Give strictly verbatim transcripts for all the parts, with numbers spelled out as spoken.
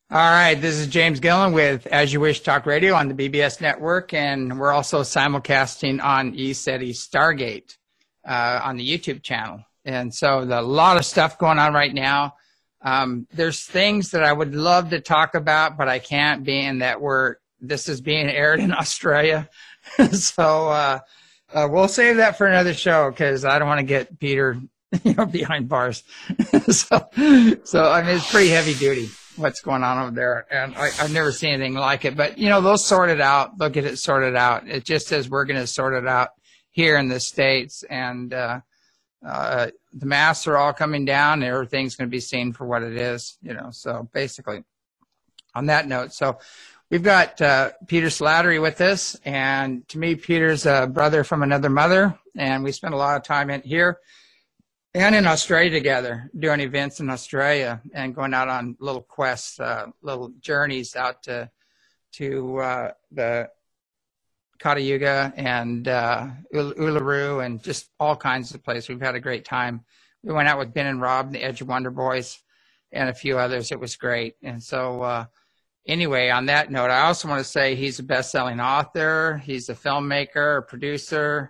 All right, this is James Gillen with As You Wish Talk Radio on the B B S network, and we're also simulcasting on ECETI Stargate uh, on the YouTube channel. And so the, a lot of stuff going on right now. Um, there's things that I would love to talk about, but I can't, being that we're this is being aired in Australia. so uh, uh, we'll save that for another show because I don't want to get Peter, you know, behind bars. so, so I mean, it's pretty heavy duty what's going on over there, and I, I've never seen anything like it. But you know, they'll sort it out. They'll get it sorted out. It just says we're going to sort it out here in the States, and uh, uh, the masks are all coming down, and everything's going to be seen for what it is. You know, so basically, on that note, so we've got uh, Peter Slattery with us, and to me, Peter's a brother from another mother, and we spent a lot of time in here and in Australia together, doing events in Australia and going out on little quests, uh, little journeys out to to uh, the Katayuga and uh, Uluru and just all kinds of places. We've had a great time. We went out with Ben and Rob, the Edge of Wonder Boys, and a few others. It was great. And so uh, anyway, on that note, I also want to say he's a best-selling author. He's a filmmaker, a producer,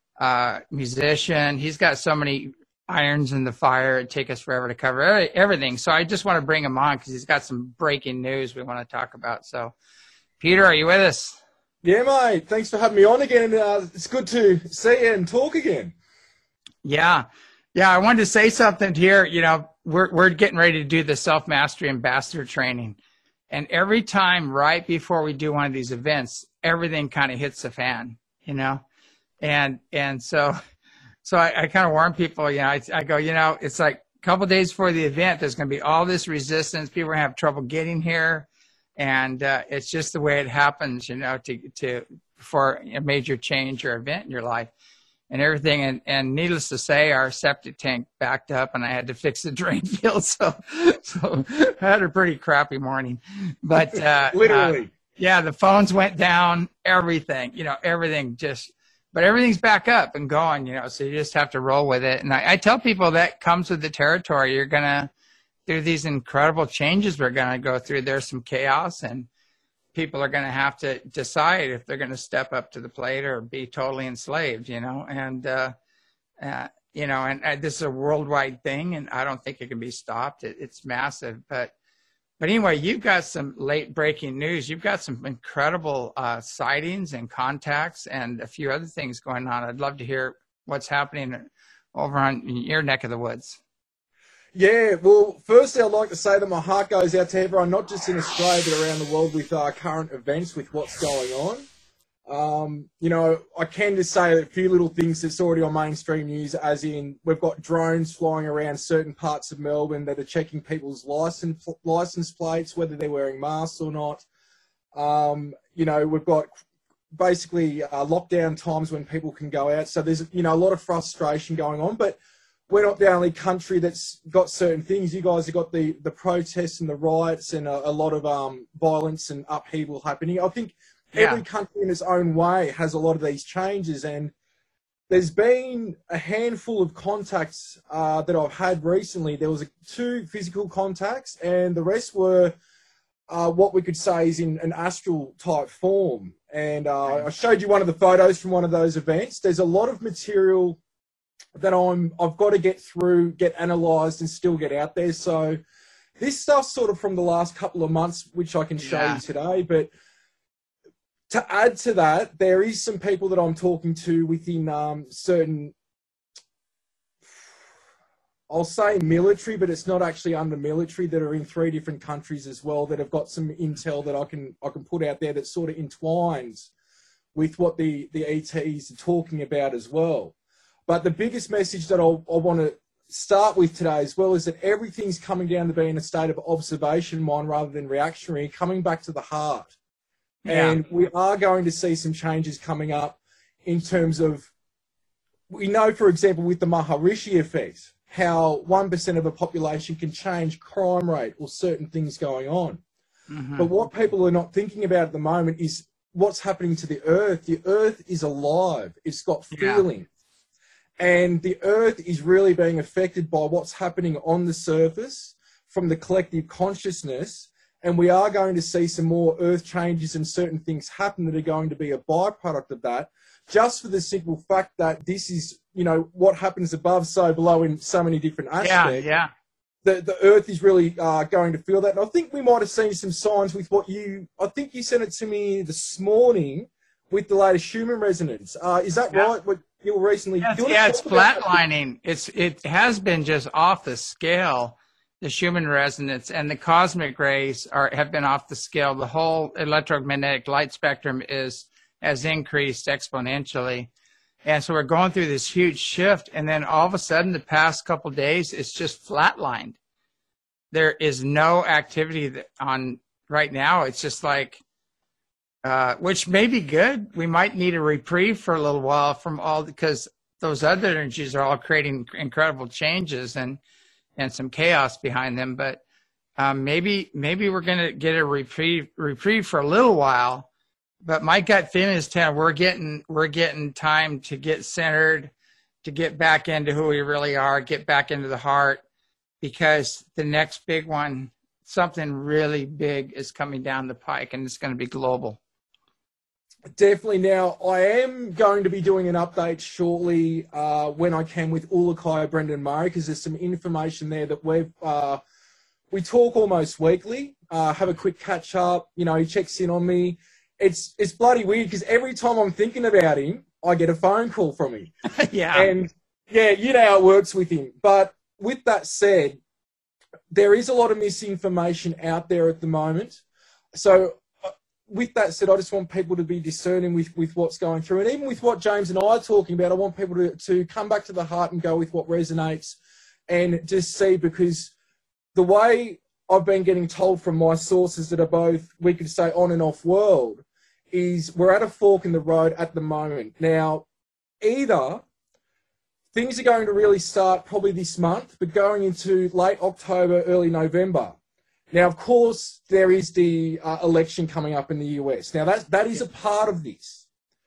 uh, musician. He's got so many irons in the fire. It'd take us forever to cover everything. So I just want to bring him on because he's got some breaking news we want to talk about. So, Peter, are you with us? Yeah, mate. Thanks for having me on again. Uh, it's good to see you and talk again. Yeah. Yeah, I wanted to say something here. You know, we're, we're getting ready to do the Self-Mastery Ambassador training. And every time right before we do one of these events, everything kind of hits the fan, you know? And, and so... So I, I kind of warn people, you know, I, I go, you know, it's like a couple of days before the event, there's going to be all this resistance. People are going to have trouble getting here. And uh, it's just the way it happens, you know, to, to for a major change or event in your life and everything. And, and needless to say, our septic tank backed up and I had to fix the drain field. So, so I had a pretty crappy morning. But uh, literally, uh, yeah, the phones went down, everything, you know, everything just. But everything's back up and going, you know, so you just have to roll with it. And I, I tell people that comes with the territory. You're going to, through these incredible changes we're going to go through, there's some chaos, and people are going to have to decide if they're going to step up to the plate or be totally enslaved, you know. And, uh, uh, you know, and uh, this is a worldwide thing, and I don't think it can be stopped. It, it's massive. But But anyway, you've got some late breaking news. You've got some incredible uh, sightings and contacts and a few other things going on. I'd love to hear what's happening over on your neck of the woods. Yeah, well, firstly, I'd like to say that my heart goes out to everyone, not just in Australia, but around the world with uh, current events, with what's going on. Um, you know, I can just say that a few little things that's already on mainstream news, as in we've got drones flying around certain parts of Melbourne that are checking people's license license plates, whether they're wearing masks or not. Um, you know, we've got basically uh, lockdown times when people can go out. So there's, you know, a lot of frustration going on, but we're not the only country that's got certain things. You guys have got the, the protests and the riots and a, a lot of um, violence and upheaval happening. I think every yeah. country in its own way has a lot of these changes, and there's been a handful of contacts uh, that I've had recently. There was a, two physical contacts, and the rest were uh, what we could say is in an astral type form. And uh, I showed you one of the photos from one of those events. There's a lot of material that I'm, I've got to get through, get analysed, and still get out there. So this stuff's sort of from the last couple of months, which I can show yeah. you today, but to add to that, there is some people that I'm talking to within um, certain, I'll say military, but it's not actually under military, that are in three different countries as well, that have got some intel that I can I can put out there that sort of entwines with what the, the E Ts are talking about as well. But the biggest message that I'll, I want to start with today as well is that everything's coming down to being a state of observation mind rather than reactionary, coming back to the heart. Yeah. And we are going to see some changes coming up in terms of, we know, for example, with the Maharishi effect, how one percent of a population can change crime rate or certain things going on. Mm-hmm. But what people are not thinking about at the moment is what's happening to the earth. The earth is alive. It's got feeling. Yeah. And the earth is really being affected by what's happening on the surface from the collective consciousness and we are going to see some more Earth changes and certain things happen that are going to be a byproduct of that, just for the simple fact that this is, you know, what happens above, so below in so many different aspects. Yeah, yeah. The, the Earth is really uh, going to feel that. And I think we might have seen some signs with what you, I think you sent it to me this morning with the latest Schumann resonance. Uh, is that yeah. right? What you were recently yeah, doing? Yeah, it's flatlining. It's, it has been just off the scale, the Schumann resonance, and the cosmic rays are have been off the scale. The whole electromagnetic light spectrum is has increased exponentially. And so we're going through this huge shift, and then all of a sudden, the past couple of days, it's just flatlined. There is no activity that on right now. It's just like, uh, which may be good. We might need a reprieve for a little while from all, because those other energies are all creating incredible changes and and some chaos behind them. But um, maybe maybe we're going to get a reprieve reprieve for a little while. But my gut feeling is, Tim, we're getting we're getting time to get centered, to get back into who we really are, get back into the heart, because the next big one, something really big, is coming down the pike, and it's going to be global. Definitely. Now, I am going to be doing an update shortly uh, when I can with Ulukaya Brendan Murray, because there's some information there that we've uh, we talk almost weekly. Uh, have a quick catch up. You know, he checks in on me. It's it's bloody weird because every time I'm thinking about him, I get a phone call from him. yeah. And yeah, you know how it works with him. But with that said, there is a lot of misinformation out there at the moment. So uh, with that said, I just want people to be discerning with, with what's going through. And even with what James and I are talking about, I want people to, to come back to the heart and go with what resonates and just see, because the way I've been getting told from my sources that are both, we could say, on and off world, is we're at a fork in the road at the moment. Now, either things are going to really start probably this month, but going into late October, early November. Now, of course, there is the uh, election coming up in the U S. Now, that, that is a part of this.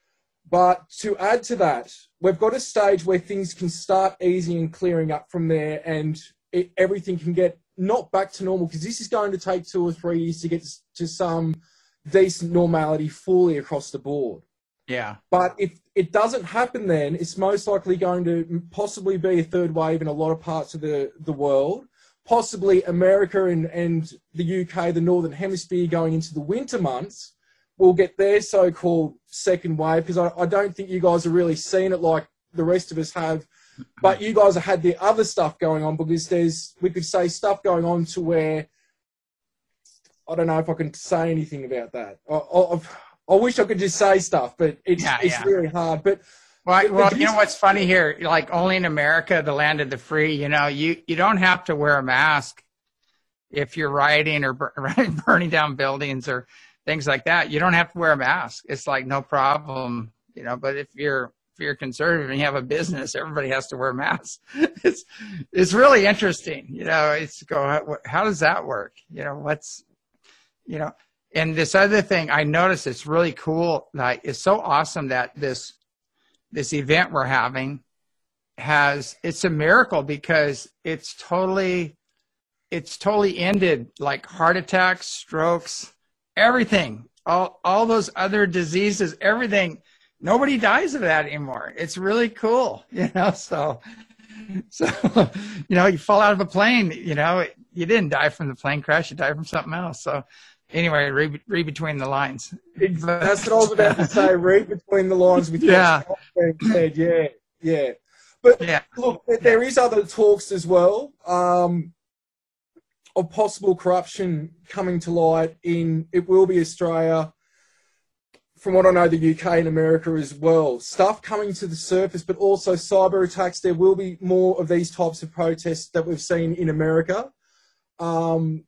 But to add to that, we've got a stage where things can start easing and clearing up from there, and it, everything can get not back to normal, because this is going to take two or three years to get to some decent normality fully across the board. Yeah. But if it doesn't happen, then it's most likely going to possibly be a third wave in a lot of parts of the, the world, possibly America and, and the U K, the Northern Hemisphere, going into the winter months, will get their so-called second wave, because I, I don't think you guys are really seeing it like the rest of us have. But you guys have had the other stuff going on, because there's, we could say, stuff going on to where, I don't know if I can say anything about that. I, I, I wish I could just say stuff, but it's yeah, it's yeah. really hard. But well, well, you know what's funny here? Like, only in America, the land of the free, you know, you, you don't have to wear a mask if you're rioting or burning down buildings or things like that. You don't have to wear a mask. It's like no problem, you know. But if you're if you're conservative and you have a business, everybody has to wear masks. It's it's really interesting, you know. It's go how, how does that work? You know, what's you know. And this other thing I noticed, it's really cool. Like, it's so awesome that this this event we're having has, it's a miracle, because it's totally it's totally ended like heart attacks, strokes, everything, all all those other diseases, everything. Nobody dies of that anymore. It's really cool, you know. So, so you know, you fall out of a plane, you know, you didn't die from the plane crash, you died from something else. So. Anyway, read, read between the lines. That's what I was about to say. Read between the lines with yeah. what's being said. Yeah, yeah. But yeah. look, there is other talks as well um, of possible corruption coming to light in, it will be Australia, from what I know, the U K and America as well. Stuff coming to the surface, but also cyber attacks. There will be more of these types of protests that we've seen in America. Um,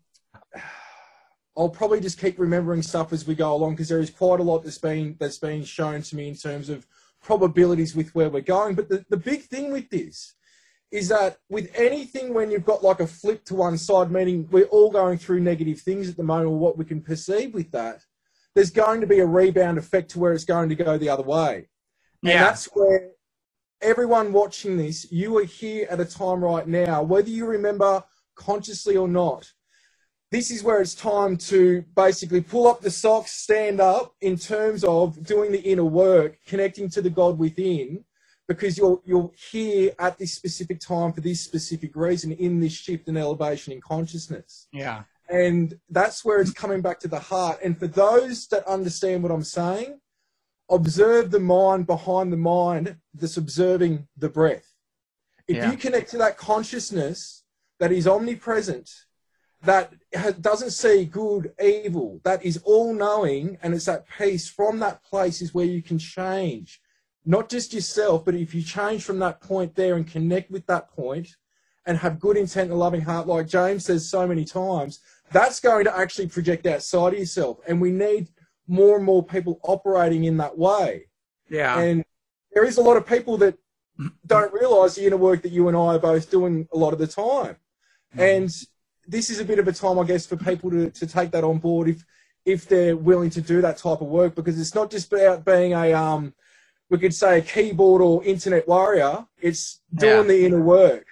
I'll probably just keep remembering stuff as we go along, because there is quite a lot that's been that's been shown to me in terms of probabilities with where we're going. But the, the big thing with this is that with anything, when you've got like a flip to one side, meaning we're all going through negative things at the moment, or what we can perceive with that, there's going to be a rebound effect to where it's going to go the other way. Yeah. And that's where everyone watching this, you are here at a time right now, whether you remember consciously or not, this is where it's time to basically pull up the socks, stand up in terms of doing the inner work, connecting to the God within, because you're you're here at this specific time for this specific reason in this shift and elevation in consciousness. Yeah. And that's where it's coming back to the heart. And for those that understand what I'm saying, observe the mind behind the mind that's observing the breath. If Yeah. you connect to that consciousness that is omnipresent, that doesn't see good, evil, that is all-knowing, and it's that peace from that place is where you can change. Not just yourself, but if you change from that point there and connect with that point and have good intent and a loving heart, like James says so many times, that's going to actually project outside of yourself. And we need more and more people operating in that way. Yeah. And there is a lot of people that don't realise the inner work that you and I are both doing a lot of the time. Mm-hmm. And this is a bit of a time, I guess, for people to, to take that on board if if they're willing to do that type of work, because it's not just about being a, um, we could say, a keyboard or internet warrior. It's doing Yeah. the inner work.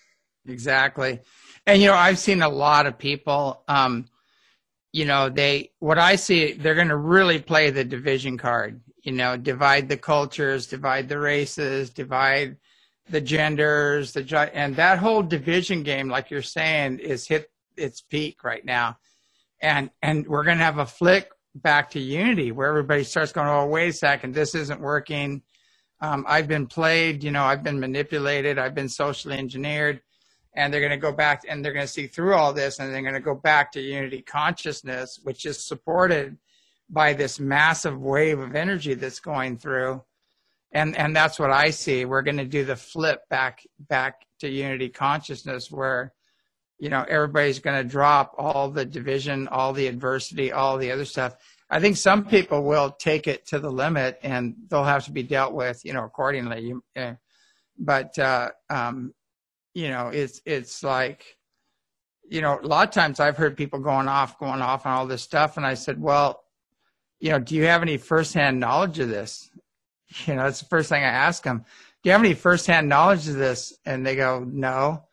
Exactly. And, you know, I've seen a lot of people, um, you know, they, what I see, they're going to really play the division card, you know, divide the cultures, divide the races, divide the genders, the ju- and that whole division game, like you're saying, is hit its peak right now. And, and we're going to have a flick back to unity where everybody starts going, oh, wait a second, this isn't working. Um, I've been played, you know, I've been manipulated, I've been socially engineered. And they're going to go back and they're going to see through all this, and they're going to go back to unity consciousness, which is supported by this massive wave of energy that's going through. And and that's what I see. We're going to do the flip back back to unity consciousness where, you know, everybody's going to drop all the division, all the adversity, all the other stuff. I think some people will take it to the limit and they'll have to be dealt with, you know, accordingly. You, uh, but, uh, um, you know, it's, it's like, you know, a lot of times I've heard people going off, going off on all this stuff. And I said, well, you know, do you have any firsthand knowledge of this? You know, that's the first thing I ask them. Do you have any firsthand knowledge of this? And they go, no.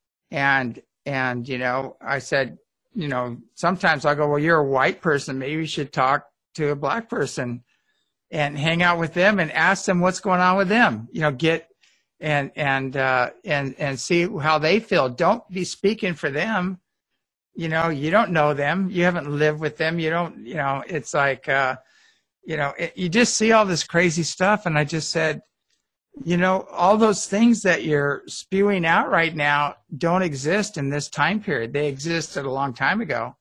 And, and, you know, I said, you know, sometimes I'll go, well, you're a white person. Maybe you should talk to a black person and hang out with them and ask them what's going on with them. You know, get, and, and, uh, and, and see how they feel. Don't be speaking for them. You know, you don't know them. You haven't lived with them. You don't, you know, it's like, uh, you know, it, you just see all this crazy stuff. And I just said, you know, all those things that you're spewing out right now don't exist in this time period. They existed a long time ago,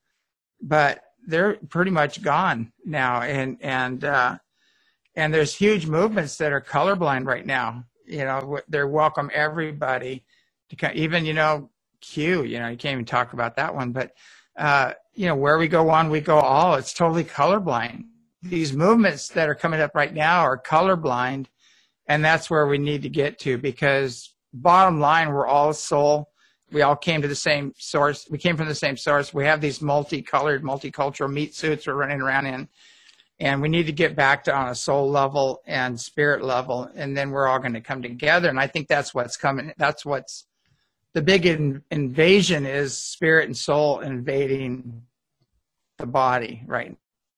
but they're pretty much gone now. And, and, uh, and there's huge movements that are colorblind right now. You know, they're welcome everybody to come, even, you know, Q, you know, you can't even talk about that one, but, uh, you know, where we go one, we go all, it's totally colorblind. These movements that are coming up right now are colorblind. And that's where we need to get to, because bottom line, we're all soul. We all came to the same source. We came from the same source. We have these multicolored, multicultural meat suits we're running around in. And we need to get back to on a soul level and spirit level. And then we're all going to come together. And I think that's what's coming. That's what's the big in, invasion is spirit and soul invading the body, right?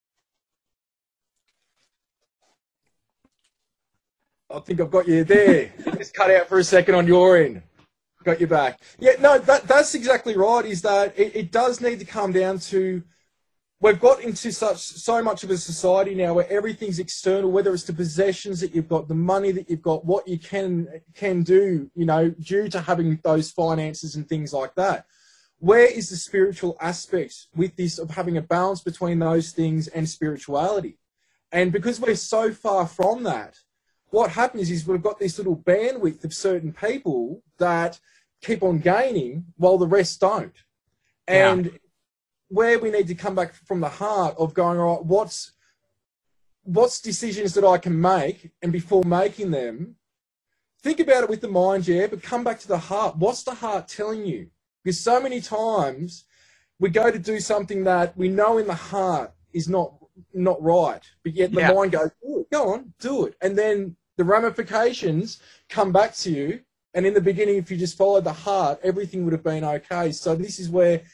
I think I've got you there. You just cut out for a second on your end. Got you back. Yeah, no, that, that's exactly right, is that it, it does need to come down to, we've got into such so much of a society now where everything's external, whether it's the possessions that you've got, the money that you've got, what you can can do, you know, due to having those finances and things like that. Where is the spiritual aspect with this of having a balance between those things and spirituality? And because we're so far from that, what happens is we've got this little bandwidth of certain people that keep on gaining while the rest don't. And yeah. Where we need to come back from the heart of going, all right, what's, what's decisions that I can make, and before making them, think about it with the mind, yeah, but come back to the heart. What's the heart telling you? Because so many times we go to do something that we know in the heart is not not right, but yet the yeah. mind goes, oh, go on, do it. And then the ramifications come back to you. And in the beginning, if you just followed the heart, everything would have been okay. So this is where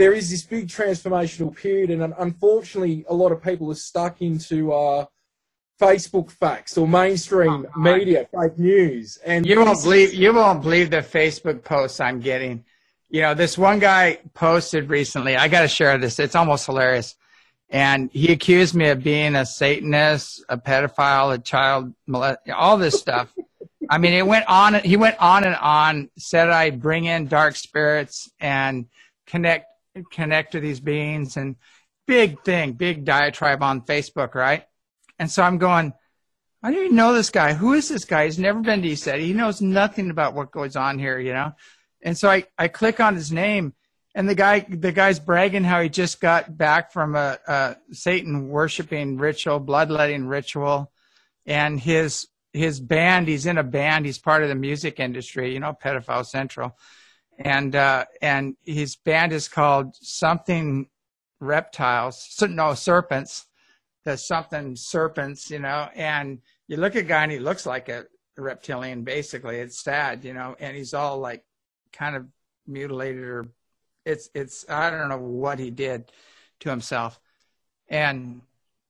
there is this big transformational period, and unfortunately, a lot of people are stuck into uh, Facebook facts or mainstream Oh, media, fake news. And you won't this believe is- you won't believe the Facebook posts I'm getting. You know, this one guy posted recently. I got to share this. It's almost hilarious. And he accused me of being a Satanist, a pedophile, a child molest, all this stuff. I mean, it went on. He went on and on. Said I bring in dark spirits and connect connect to these beings, and big thing, big diatribe on Facebook, right? And so I'm going, I don't even know this guy. Who is this guy? He's never been to ECETI. He knows nothing about what goes on here, you know? And so I, I click on his name, and the guy, the guy's bragging how he just got back from a, a Satan worshiping ritual, bloodletting ritual. And his, his band, he's in a band. He's part of the music industry, you know, Pedophile Central. And, uh, and his band is called something reptiles, so, no, serpents. The something serpents, you know, and you look at a guy and he looks like a reptilian, basically. It's sad, you know, and he's all like kind of mutilated, or it's, it's, I don't know what he did to himself. And,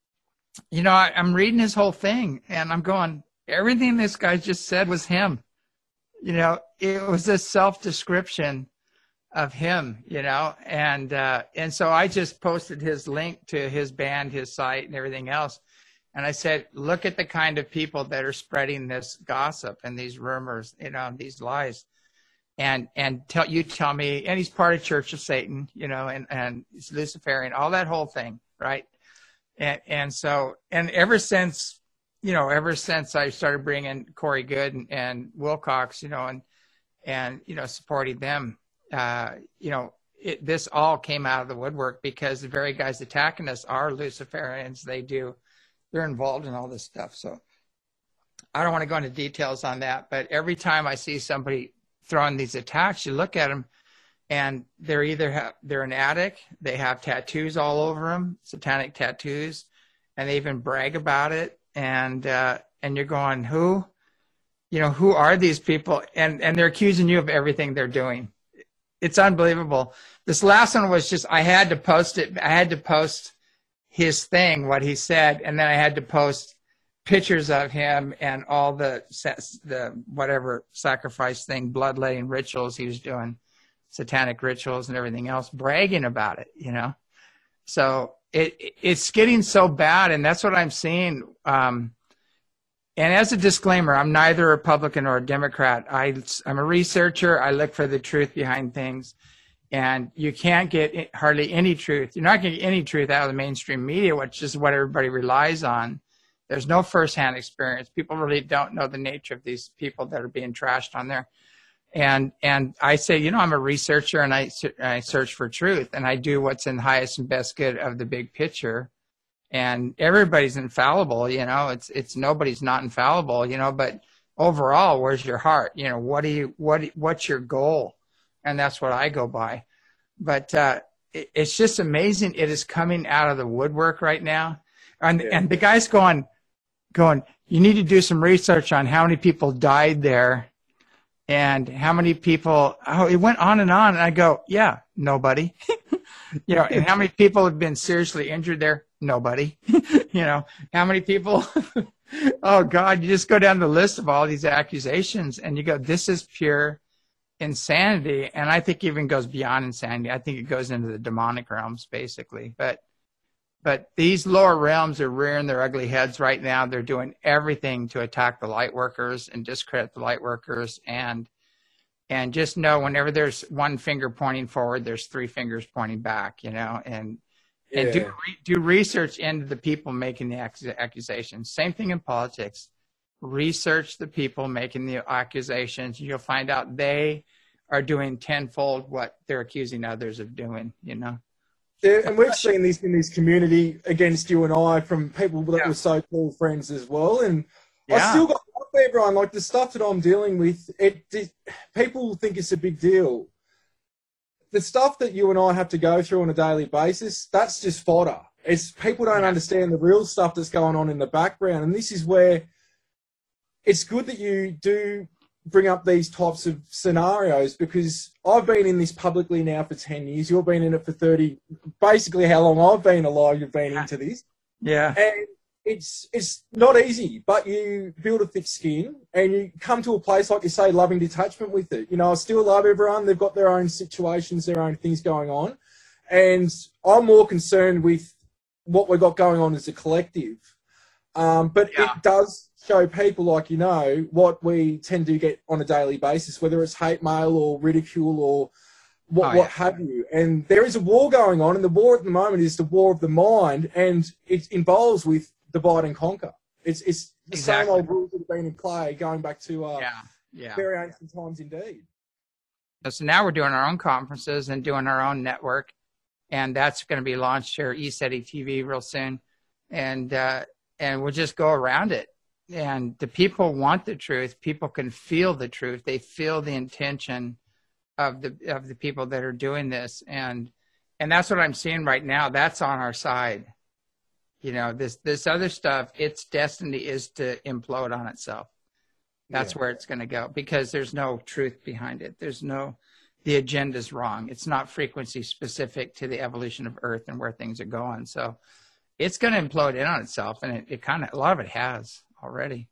you know, I, I'm reading his whole thing and I'm going, everything this guy just said was him. You know, it was a self-description of him, you know, and uh, and so I just posted his link to his band, his site, and everything else. And I said, look at the kind of people that are spreading this gossip and these rumors, you know, these lies. And and tell you tell me, and he's part of Church of Satan, you know, and, and he's Luciferian, all that whole thing, right? And and so, and ever since, you know, ever since I started bringing Corey Good and, and Wilcox, you know, and, and, you know, supporting them, uh, you know, it, this all came out of the woodwork because the very guys attacking us are Luciferians. They do, they're involved in all this stuff. So I don't want to go into details on that, but every time I see somebody throwing these attacks, you look at them and they're either, ha- they're an addict, they have tattoos all over them, satanic tattoos, and they even brag about it. And, uh, and you're going, who, you know, who are these people? And, and they're accusing you of everything they're doing. It's unbelievable. This last one was just, I had to post it. I had to post his thing, what he said. And then I had to post pictures of him and all the, the whatever sacrifice thing, bloodletting rituals he was doing, satanic rituals and everything else, bragging about it, you know? So it, it's getting so bad. And that's what I'm seeing. Um, And as a disclaimer, I'm neither a Republican or a Democrat. I, I'm a researcher. I look for the truth behind things. And you can't get hardly any truth. You're not going to get any truth out of the mainstream media, which is what everybody relies on. There's no firsthand experience. People really don't know the nature of these people that are being trashed on there. And and I say, you know, I'm a researcher, and I, I search for truth. And I do what's in the highest and best good of the big picture. And everybody's infallible, you know, it's, it's nobody's not infallible, you know, but overall, where's your heart? You know, what do you, what, what's your goal? And that's what I go by. But, uh, it, it's just amazing. It is coming out of the woodwork right now. And, yeah. and the guy's going, going, you need to do some research on how many people died there and how many people, oh, it went on and on. And I go, yeah, nobody, you know, and how many people have been seriously injured there? Nobody. You know, how many people? Oh God, you just go down the list of all these accusations and you go, this is pure insanity. And I think it even goes beyond insanity. I think it goes into the demonic realms basically. But, but these lower realms are rearing their ugly heads right now. They're doing everything to attack the light workers and discredit the light workers. And, and just know whenever there's one finger pointing forward, there's three fingers pointing back, you know, and, And yeah. do do research into the people making the accusations. Same thing in politics. Research the people making the accusations. You'll find out they are doing tenfold what they're accusing others of doing, you know? Yeah, and we've seen this in this community against you and I from people that yeah. were so-called friends as well. And yeah. I still got love for everyone. Like the stuff that I'm dealing with, it, it people think it's a big deal. The stuff that you and I have to go through on a daily basis, that's just fodder. It's people don't understand the real stuff that's going on in the background. And this is where it's good that you do bring up these types of scenarios because I've been in this publicly now for ten years. You've been in it for thirty, basically how long I've been alive, you've been into this. Yeah. And it's it's not easy, but you build a thick skin and you come to a place, like you say, loving detachment with it. You know, I still love everyone. They've got their own situations, their own things going on. And I'm more concerned with what we've got going on as a collective. Um, but Yeah. it does show people, like, you know, what we tend to get on a daily basis, whether it's hate mail or ridicule or what, Oh, what yeah. have you. And there is a war going on, and the war at the moment is the war of the mind, and it involves with divide and conquer. It's it's the Exactly. same old rules that have been in play going back to uh, Yeah. Yeah. very ancient times indeed. So now we're doing our own conferences and doing our own network, and that's going to be launched here, eSETI T V, real soon, and uh, and we'll just go around it. And the people want the truth. People can feel the truth. They feel the intention of the of the people that are doing this, and and that's what I'm seeing right now. That's on our side. You know, this this other stuff, its destiny is to implode on itself. That's Yeah. where it's going to go, because there's no truth behind it. There's no, the agenda's wrong. It's not frequency specific to the evolution of Earth and where things are going. So it's going to implode in on itself, and it, it kind of, a lot of it has already.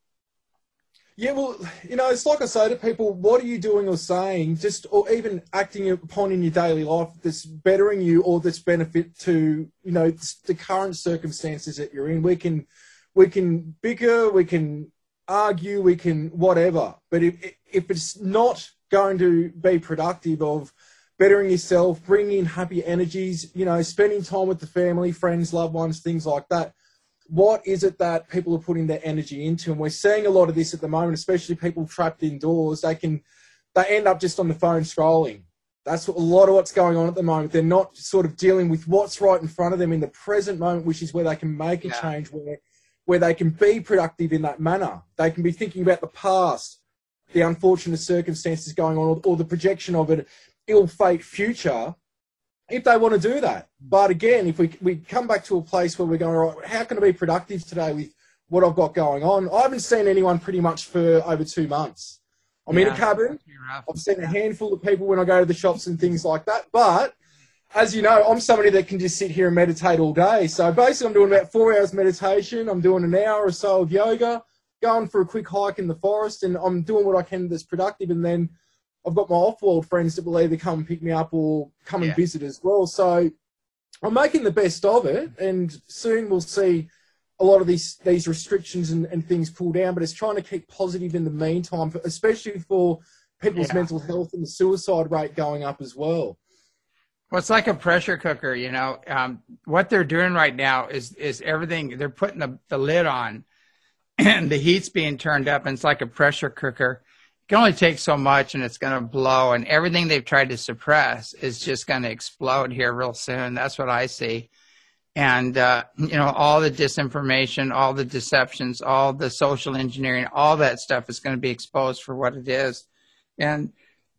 Yeah, well, you know, it's like I say to people, what are you doing or saying, just or even acting upon in your daily life that's bettering you or that's benefit to, you know, the current circumstances that you're in. We can, we can bicker, we can argue, we can whatever, but if if it's not going to be productive of bettering yourself, bringing in happy energies, you know, spending time with the family, friends, loved ones, things like that, what is it that people are putting their energy into? And we're seeing a lot of this at the moment, especially people trapped indoors. They can, they end up just on the phone scrolling. That's what, a lot of what's going on at the moment. They're not sort of dealing with what's right in front of them in the present moment, which is where they can make a Yeah. change, where, where they can be productive in that manner. They can be thinking about the past, the unfortunate circumstances going on, or, or the projection of an ill fate future, if they want to do that. But again, if we we come back to a place where we're going, all right, how can I be productive today with what I've got going on? I haven't seen anyone pretty much for over two months. I'm in a Yeah. cabin. Pretty rough. I've seen a handful of people when I go to the shops and things like that. But as you know, I'm somebody that can just sit here and meditate all day. So basically, I'm doing about four hours meditation. I'm doing an hour or so of yoga, going for a quick hike in the forest, and I'm doing what I can that's productive. And then I've got my off-world friends that will either come and pick me up or come and Yeah. visit as well. So I'm making the best of it, and soon we'll see a lot of these these restrictions and, and things pull down, but it's trying to keep positive in the meantime, for, especially for people's Yeah. mental health and the suicide rate going up as well. Well, it's like a pressure cooker, you know. Um, what they're doing right now is is everything. They're putting the, the lid on, and the heat's being turned up, and it's like a pressure cooker. It can only take so much, and it's going to blow, and everything they've tried to suppress is just going to explode here real soon. That's what I see. And, uh, you know, all the disinformation, all the deceptions, all the social engineering, all that stuff is going to be exposed for what it is. And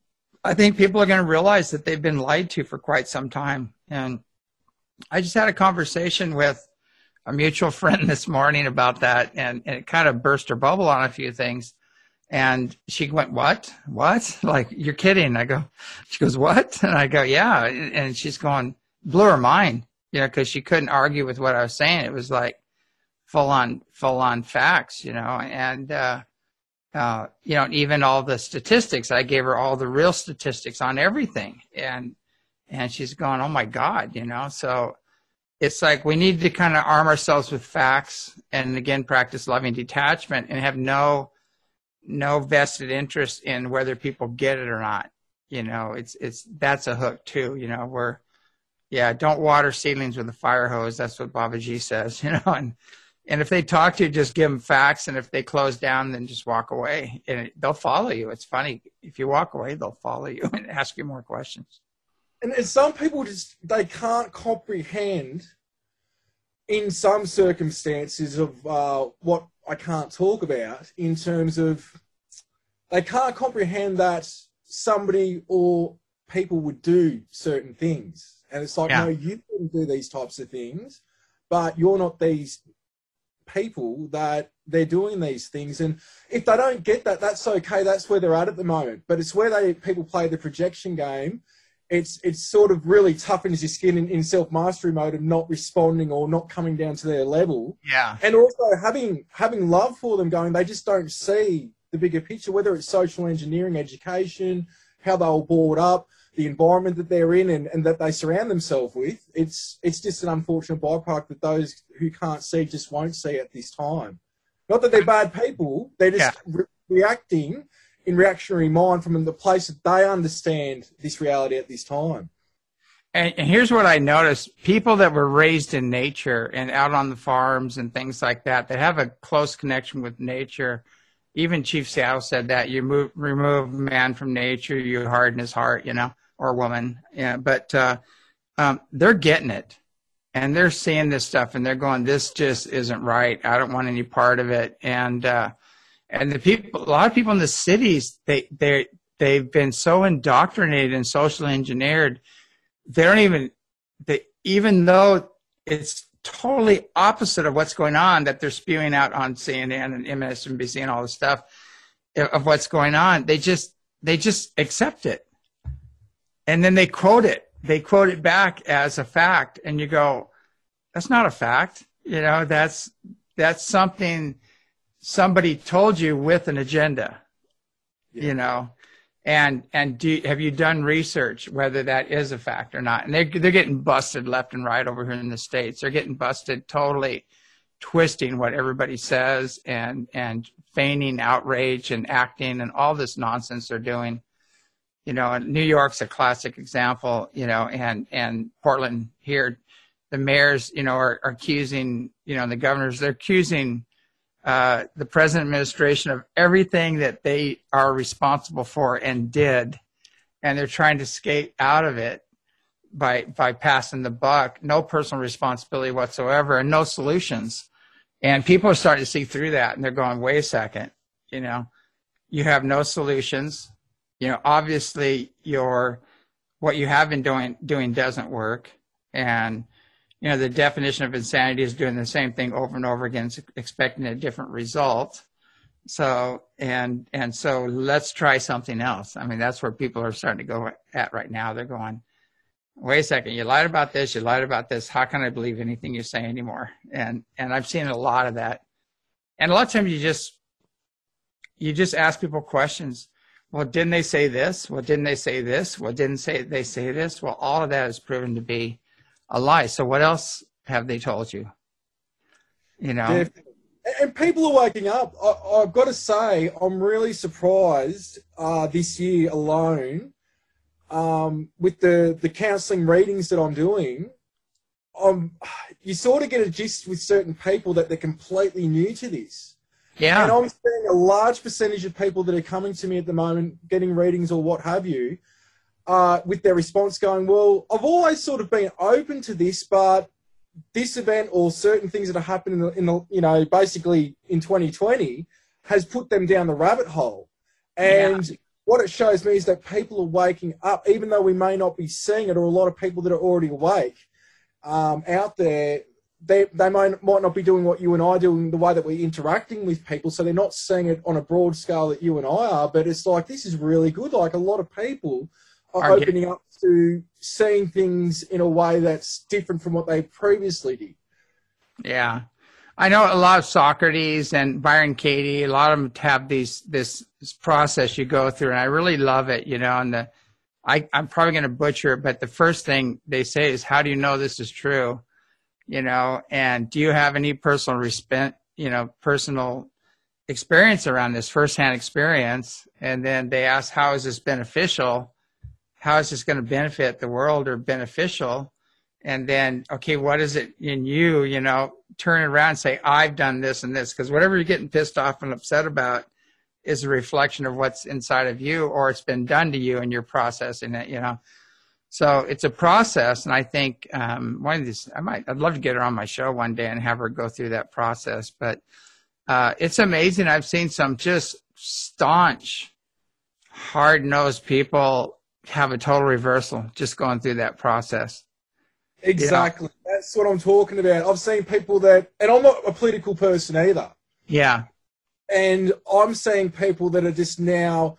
I think people are going to realize that they've been lied to for quite some time. And I just had a conversation with a mutual friend this morning about that, and, and it kind of burst her bubble on a few things. And she went, what? What? Like, you're kidding. I go, she goes, what? And I go, yeah. And she's going, blew her mind, you know, because she couldn't argue with what I was saying. It was like full on, full on facts, you know, and, uh, uh, you know, even all the statistics, I gave her all the real statistics on everything. And, and she's going, oh my God, you know, so it's like we need to kind of arm ourselves with facts and again, practice loving detachment and have no, no vested interest in whether people get it or not. You know, it's, it's, that's a hook too, you know, we're, yeah, don't water seedlings with a fire hose. That's what Babaji says, you know, and, and if they talk to you, just give them facts. And if they close down, then just walk away and it, they'll follow you. It's funny. If you walk away, they'll follow you and ask you more questions. And, and some people just, they can't comprehend in some circumstances of uh, what I can't talk about in terms of they can't comprehend that somebody or people would do certain things. And it's like, Yeah. no, you wouldn't do these types of things, but you're not these people that they're doing these things. And if they don't get that, that's okay. That's where they're at at the moment. But it's where they people play the projection game. It's it's sort of really toughens your skin in, in self-mastery mode of not responding or not coming down to their level. Yeah. And also having having love for them going, they just don't see the bigger picture, whether it's social engineering, education, how they're all brought up, the environment that they're in and, and that they surround themselves with. It's it's just an unfortunate byproduct that those who can't see just won't see at this time. Not that they're bad people, they're just Yeah. re- reacting in reactionary mind from the place that they understand this reality at this time. And, and here's what I noticed. People that were raised in nature and out on the farms and things like that, that have a close connection with nature. Even Chief Seattle said that you move, remove man from nature, you harden his heart, you know, or woman. Yeah, but uh, um, they're getting it. And they're seeing this stuff and they're going, this just isn't right. I don't want any part of it. And uh, and the people, a lot of people in the cities, they they they've been so indoctrinated and socially engineered. They don't even, they, even though it's totally opposite of what's going on that they're spewing out on C N N and M S N B C and all this stuff of what's going on, they just they just accept it, and then they quote it. They quote it back as a fact, and you go, "That's not a fact." You know, that's that's something somebody told you with an agenda. Yeah. You know. And and do have you done research whether that is a fact or not? And they're they're getting busted left and right over here in the States. They're getting busted totally twisting what everybody says and and feigning outrage and acting and all this nonsense they're doing. You know, and New York's a classic example. You know, and and Portland here, the mayors, you know, are, are accusing, you know, the governors, they're accusing Uh, the present administration of everything that they are responsible for and did, and they're trying to skate out of it by by passing the buck. No personal responsibility whatsoever, and no solutions. And people are starting to see through that, and they're going, "Wait a second, you know, you have no solutions. You know, obviously, your what you have been doing doing doesn't work, and." You know, the definition of insanity is doing the same thing over and over again, expecting a different result. So, and and so let's try something else. I mean, that's where people are starting to go at right now. They're going, wait a second, you lied about this, you lied about this. How can I believe anything you say anymore? And and I've seen a lot of that. And a lot of times you just you just ask people questions. Well, didn't they say this? Well, didn't they say this? Well, didn't say they say this? Well, all of that is proven to be a lie. So what else have they told you? You know, Definitely. And people are waking up. I, I've got to say, I'm really surprised uh, this year alone um, with the the counselling readings that I'm doing. Um, you sort of get a gist with certain people that they're completely new to this. Yeah. And I'm seeing a large percentage of people that are coming to me at the moment, getting readings or what have you, Uh, with their response going, well, I've always sort of been open to this, but this event or certain things that have happened in the, in the you know, basically in twenty twenty has put them down the rabbit hole. And yeah. What it shows me is that people are waking up, even though we may not be seeing it, or a lot of people that are already awake um, out there, they, they might, might not be doing what you and I do in the way that we're interacting with people. So they're not seeing it on a broad scale that you and I are, but it's like, this is really good. Like a lot of people are opening up to seeing things in a way that's different from what they previously did. Yeah. I know a lot of Socrates and Byron Katie, a lot of them have these this, this process you go through, and I really love it, you know, and the I, I'm probably going to butcher it, but the first thing they say is, how do you know this is true? You know, and do you have any personal respect, you know, personal experience around this, firsthand experience? And then they ask, how is this beneficial? How is this going to benefit the world or beneficial? And then, okay, what is it in you, you know, turn it around and say, I've done this and this, because whatever you're getting pissed off and upset about is a reflection of what's inside of you, or it's been done to you and you're processing it, you know. So it's a process. And I think um, one of these, I might, I'd love to get her on my show one day and have her go through that process. But uh, it's amazing. I've seen some just staunch, hard-nosed people have a total reversal just going through that process. Exactly. You know? That's what I'm talking about. I've seen people that, and I'm not a political person either. Yeah. And I'm seeing people that are just now,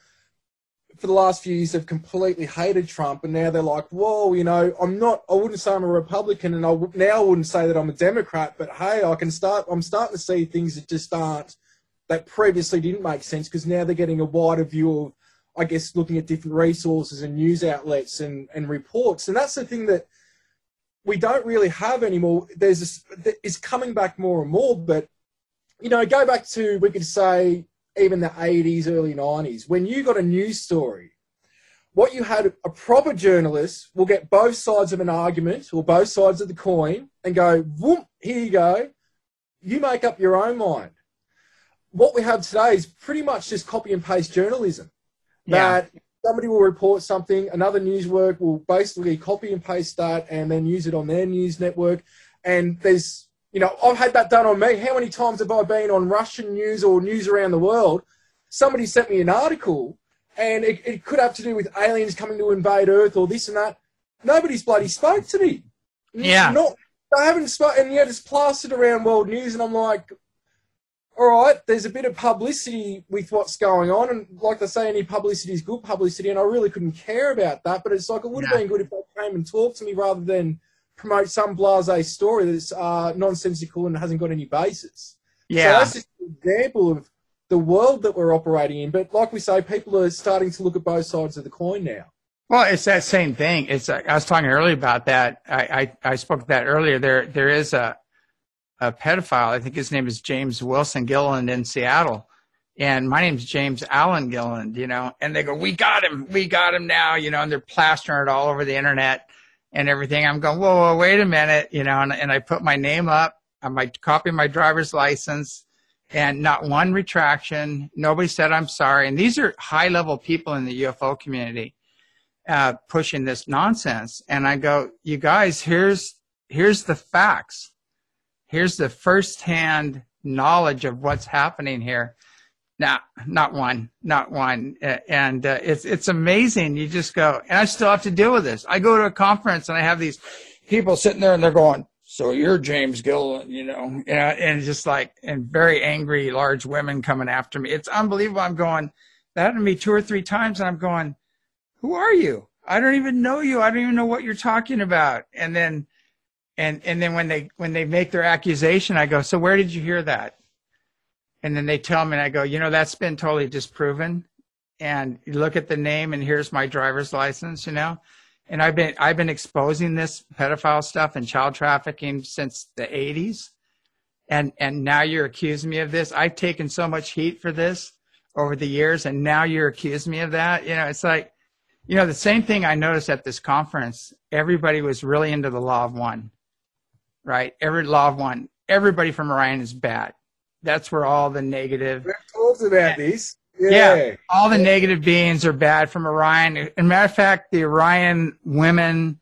for the last few years, have completely hated Trump, and now they're like, whoa, you know, I'm not, I wouldn't say I'm a Republican, and I w- now wouldn't say that I'm a Democrat, but hey, I can start, I'm starting to see things that just aren't, that previously didn't make sense, because now they're getting a wider view of, I guess, looking at different resources and news outlets and, and reports. And that's the thing that we don't really have anymore. There's this, it's coming back more and more, but, you know, go back to, we could say, even the eighties, early nineties, when you got a news story, what you had, a proper journalist will get both sides of an argument or both sides of the coin and go, whoop, here you go. You make up your own mind. What we have today is pretty much just copy and paste journalism. Yeah. That somebody will report something, another news work will basically copy and paste that and then use it on their news network. And there's, you know, I've had that done on me. How many times have I been on Russian news or news around the world? Somebody sent me an article and it, it could have to do with aliens coming to invade Earth or this and that. Nobody's bloody spoke to me. Yeah. Not, they haven't spoken, and yet it's plastered around world news, and I'm like, all right, there's a bit of publicity with what's going on, and like they say, any publicity is good publicity, and I really couldn't care about that, but it's like, it would have Yeah. been good if they came and talked to me rather than promote some blasé story that's uh, nonsensical and hasn't got any basis. Yeah. So that's just an example of the world that we're operating in, but like we say, people are starting to look at both sides of the coin now. Well, it's that same thing. It's uh, I was talking earlier about that. I, I, I spoke to that earlier. There there is a a pedophile. I think his name is James Wilson Gilliland in Seattle, and my name's James Allen Gilliland. You know, and they go, "We got him, we got him now." You know, and they're plastering it all over the internet and everything. I'm going, "Whoa, whoa, wait a minute!" You know, and, and I put my name up. I might copy my driver's license, and not one retraction. Nobody said I'm sorry. And these are high level people in the U F O community. Uh, pushing this nonsense. And I go, you guys, here's here's the facts. Here's the firsthand knowledge of what's happening here. Now, not one, not one. Uh, and uh, it's it's amazing. You just go, and I still have to deal with this. I go to a conference and I have these people sitting there and they're going, so you're James Gilliland, you know, and, and just like, and very angry, large women coming after me. It's unbelievable. I'm going, that happened to me two or three times, and I'm going, who are you? I don't even know you. I don't even know what you're talking about. And then, and and then when they when they make their accusation, I go, so where did you hear that? And then they tell me, and I go, you know, that's been totally disproven. And you look at the name, and here's my driver's license, you know. And I've been I've been exposing this pedophile stuff and child trafficking since the eighties. And and now you're accusing me of this. I've taken so much heat for this over the years, and now you're accusing me of that. You know, it's like, you know, the same thing I noticed at this conference, everybody was really into the law of one, right? Every law of one, everybody from Orion is bad. That's where all the negative. We've talked about this. Yeah. Yeah, all the negative beings are bad from Orion. As a matter of fact, the Orion women,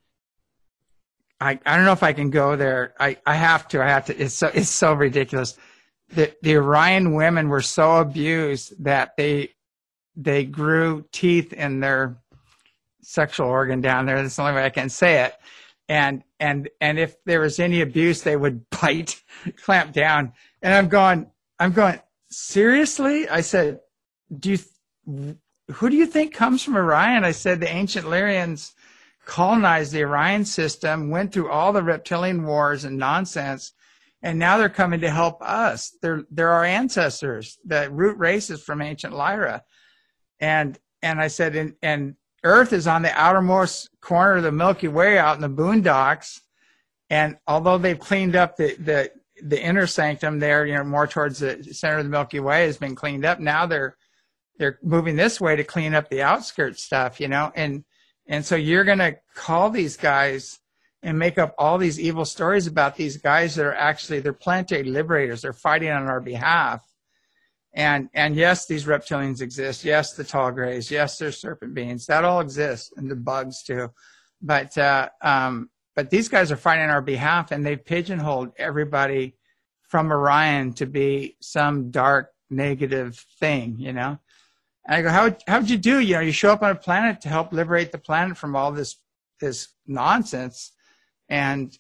I, I don't know if I can go there. I, I have to. I have to. It's so it's so ridiculous. The the Orion women were so abused that they they grew teeth in their sexual organ down there. That's the only way I can say it. And and and if there was any abuse, they would bite, clamp down. And I'm going, I'm going, seriously? I said, do you, who do you think comes from Orion? I said, the ancient Lyrians colonized the Orion system, went through all the reptilian wars and nonsense, and now they're coming to help us. They're they're our ancestors. The root race is from ancient Lyra. And and I said, and, and Earth is on the outermost corner of the Milky Way out in the boondocks. And although they've cleaned up the, the, the inner sanctum there, you know, more towards the center of the Milky Way has been cleaned up. Now they're, they're moving this way to clean up the outskirts stuff, you know, and, and so you're going to call these guys and make up all these evil stories about these guys that are actually, they're planetary liberators. They're fighting on our behalf. And and yes, these reptilians exist. Yes, the tall grays. Yes, there's serpent beings. That all exists, and the bugs too. But uh, um, but these guys are fighting on our behalf, and they've pigeonholed everybody from Orion to be some dark, negative thing, you know. And I go, how how'd you do? You know, you show up on a planet to help liberate the planet from all this this nonsense, and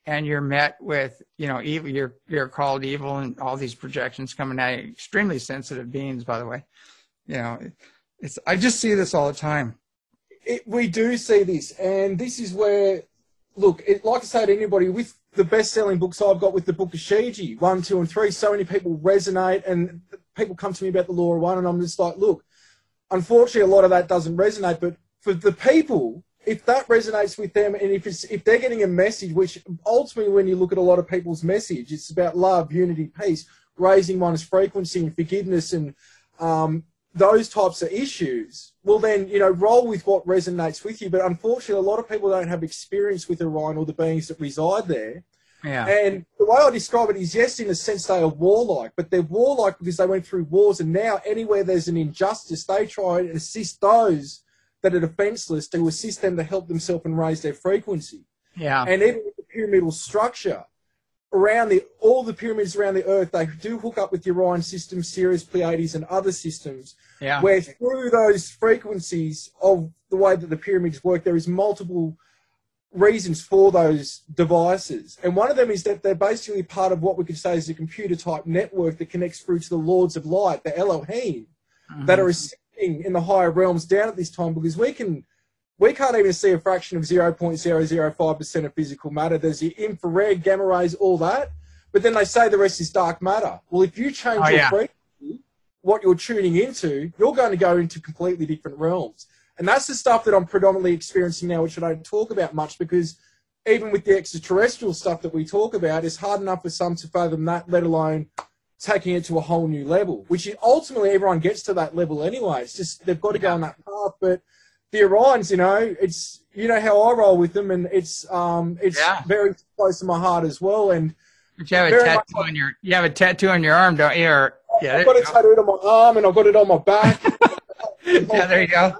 and you're met with, you know, evil, you're, you're called evil and all these projections coming at you, extremely sensitive beings, by the way. You know, it's, I just see this all the time. It, we do see this, and this is where, look, it, like I say to anybody, with the best-selling books I've got with the Book of Shiji, one, two, and three, so many people resonate, and people come to me about the Law of One, and I'm just like, look, unfortunately, a lot of that doesn't resonate, but for the people, if that resonates with them, and if it's if they're getting a message, which ultimately, when you look at a lot of people's message, it's about love, unity, peace, raising one's frequency and forgiveness, and um, those types of issues, well then, you know, roll with what resonates with you. But unfortunately, a lot of people don't have experience with Orion or the beings that reside there. Yeah. And the way I describe it is, yes, in a sense, they are warlike, but they're warlike because they went through wars, and now anywhere there's an injustice, they try and assist those that are defenseless, to assist them to help themselves and raise their frequency. Yeah. And even with the pyramidal structure, around the all the pyramids around the Earth, they do hook up with the Orion system, Sirius, Pleiades, and other systems, Yeah. where through those frequencies of the way that the pyramids work, there is multiple reasons for those devices. And one of them is that they're basically part of what we could say is a computer-type network that connects through to the Lords of Light, the Elohim, Mhm. that are assisting in the higher realms down at this time, because we can we can't even see a fraction of zero point zero zero five percent of physical matter. There's the infrared, gamma rays, all that, but then they say the rest is dark matter. Well, if you change Oh, your yeah. frequency, what you're tuning into, you're going to go into completely different realms. And that's the stuff that I'm predominantly experiencing now, which I don't talk about much, because even with the extraterrestrial stuff that we talk about, it's hard enough for some to fathom that, let alone taking it to a whole new level, which is ultimately everyone gets to that level anyway. It's just they've got to go Yeah. on that path. But the Orions, you know, it's, you know how I roll with them, and it's um it's Yeah. very close to my heart as well. And But you have a very tattoo much like- on your, you have a tattoo on your arm, don't you? Or, yeah, I've there got you it go. tattooed on my arm, and I've got it on my back. Yeah, there you go.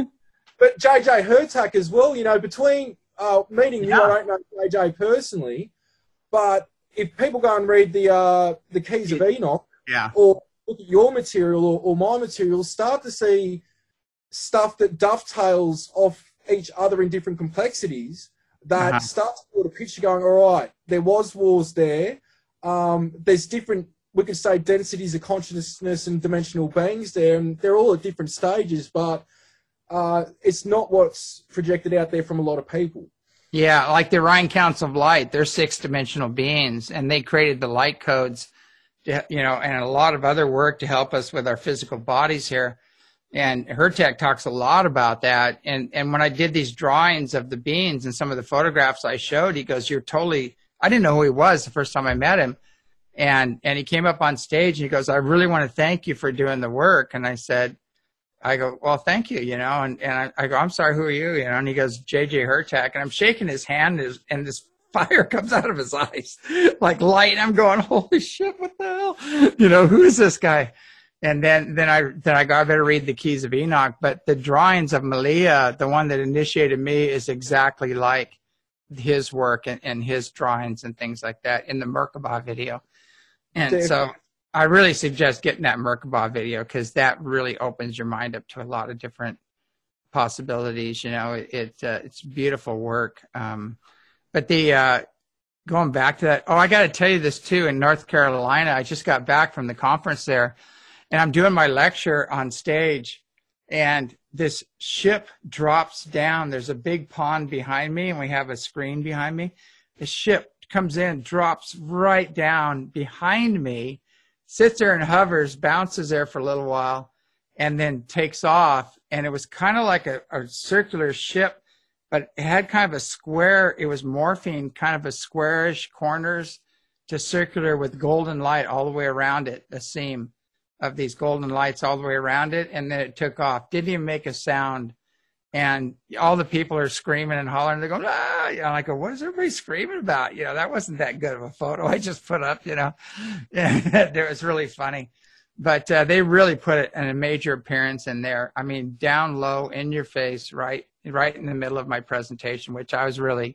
But J J Hurtak as well, you know, between uh, meeting you, Yeah. I don't know J J personally, but if people go and read the uh, the Keys of Enoch, Yeah. or look at your material or, or my material, start to see stuff that dovetails off each other in different complexities, that Uh-huh. starts to build a picture going, all right, there was wars there. Um, there's different, we could say, densities of consciousness and dimensional beings there, and they're all at different stages, but uh, it's not what's projected out there from a lot of people. Yeah, like the Orion Council of Light, they're six-dimensional beings, and they created the light codes, to, you know, and a lot of other work to help us with our physical bodies here. And Hurtak talks a lot about that. And and when I did these drawings of the beings and some of the photographs I showed, he goes, "You're totally." I didn't know who he was the first time I met him, and and he came up on stage and he goes, "I really want to thank you for doing the work." And I said, I go, well, thank you, you know, and, and I, I go, I'm sorry, who are you? You know, and he goes, J J Hurtak, and I'm shaking his hand, and, his, and this fire comes out of his eyes, like light. I'm going, holy shit, what the hell? You know, who is this guy? And then, then I, then I go, I better read the Keys of Enoch. But the drawings of Malia, the one that initiated me, is exactly like his work and, and his drawings and things like that in the Merkabah video. And Dave. so I really suggest getting that Merkabah video, because that really opens your mind up to a lot of different possibilities. You know, it, it uh, it's beautiful work. Um, but the uh, going back to that, oh, I got to tell you this too. In North Carolina, I just got back from the conference there, and I'm doing my lecture on stage, and this ship drops down. There's a big pond behind me, and we have a screen behind me. The ship comes in, drops right down behind me, sits there and hovers, bounces there for a little while, and then takes off. And it was kind of like a, a circular ship, but it had kind of a square. It was morphing kind of a squarish corners to circular with golden light all the way around it, a seam of these golden lights all the way around it. And then it took off. Didn't even make a sound. And all the people are screaming and hollering. They're going, ah, you know, I go, what is everybody screaming about? You know, that wasn't that good of a photo I just put up, you know. And it was really funny. But uh, they really put it in a major appearance in there. I mean, down low, in your face, right, right in the middle of my presentation, which I was really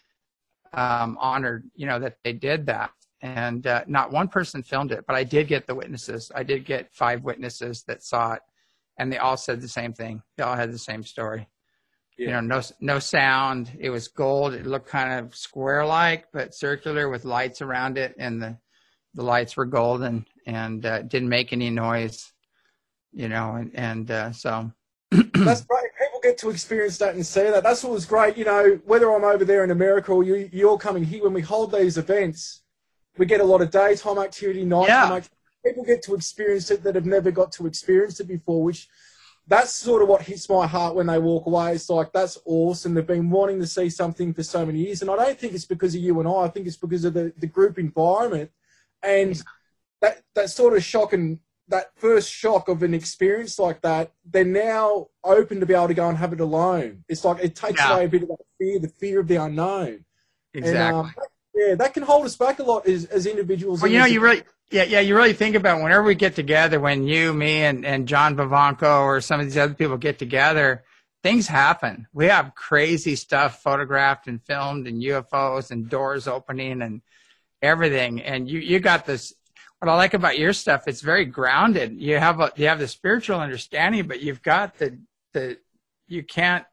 um, honored, you know, that they did that. And uh, not one person filmed it, but I did get the witnesses. I did get five witnesses that saw it. And they all said the same thing. They all had the same story. Yeah. You know, no no sound. It was gold. It looked kind of square-like, but circular with lights around it, and the the lights were golden and uh, didn't make any noise. You know, and and uh, so That's great. People get to experience that and see that. That's what was great. You know, whether I'm over there in America or you, you're coming here, when we hold these events, we get a lot of daytime activity, nighttime Yeah. activity. People get to experience it that have never got to experience it before, which that's sort of what hits my heart when they walk away. It's like, that's awesome. They've been wanting to see something for so many years. And I don't think it's because of you and I. I think it's because of the, the group environment and that, that sort of shock and that first shock of an experience like that. They're now open to be able to go and have it alone. It's like it takes Yeah. away a bit of that fear, the fear of the unknown. exactly. And, um, yeah, that can hold us back a lot as, as individuals. Well, and you know, as a- you really, yeah, yeah, you really think about whenever we get together, when you, me, and, and John Vivanco or some of these other people get together, things happen. We have crazy stuff photographed and filmed, and U F Os and doors opening and everything. And you, you got this. What I like about your stuff, it's very grounded. You have a, you have the spiritual understanding, but you've got the, the, you can't,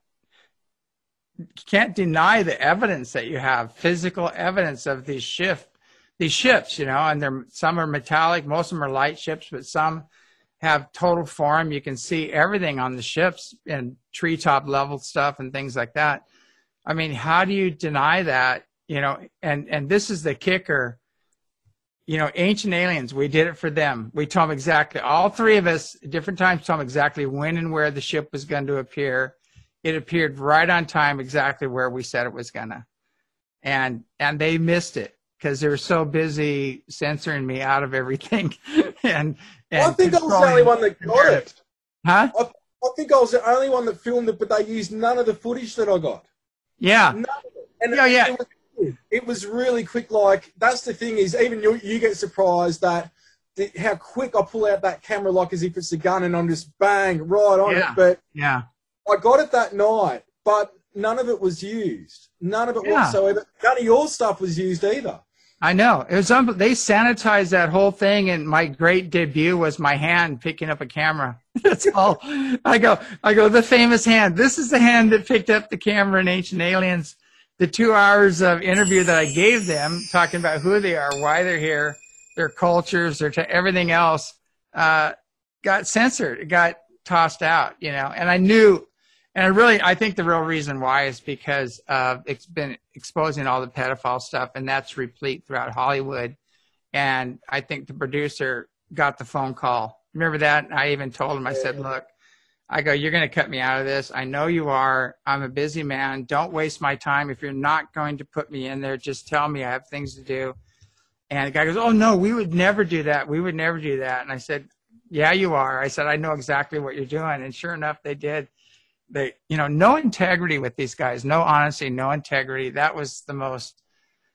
you can't deny the evidence that you have, physical evidence of these shift, these ships, you know, and they're, some are metallic, most of them are light ships, but some have total form. You can see everything on the ships and treetop level stuff and things like that. I mean, how do you deny that? You know, and, and this is the kicker. You know, Ancient Aliens, we did it for them. We told them exactly, all three of us, at different times, told them exactly when and where the ship was going to appear. It appeared right on time, exactly where we said it was gonna. And and they missed it because they were so busy censoring me out of everything. and, and I think I was the only one that got it. Huh? I, I think I was the only one that filmed it, but they used none of the footage that I got. Yeah. None of it. And Yeah, it, yeah. It was, it was really quick. Like, that's the thing is, even you, you get surprised that the, how quick I pull out that camera like as if it's a gun and I'm just bang right on Yeah. it. But Yeah. I got it that night, but none of it was used. None of it Yeah. whatsoever. None of your stuff was used either. I know. It was un- they sanitized that whole thing, and my great debut was my hand picking up a camera. That's all. I go, I go, the famous hand. This is the hand that picked up the camera in Ancient Aliens. The two hours of interview that I gave them, talking about who they are, why they're here, their cultures, their t- everything else, uh, got censored. It got tossed out, you know. And I knew, and I really, I think the real reason why is because uh, it's been exposing all the pedophile stuff, and that's replete throughout Hollywood. And I think the producer got the phone call. Remember that? I even told him, I said, look, I go, you're going to cut me out of this. I know you are. I'm a busy man. Don't waste my time. If you're not going to put me in there, just tell me. I have things to do. And the guy goes, oh, no, we would never do that. We would never do that. And I said, yeah, you are. I said, I know exactly what you're doing. And sure enough, they did. They, you know, no integrity with these guys, no honesty, no integrity. That was the most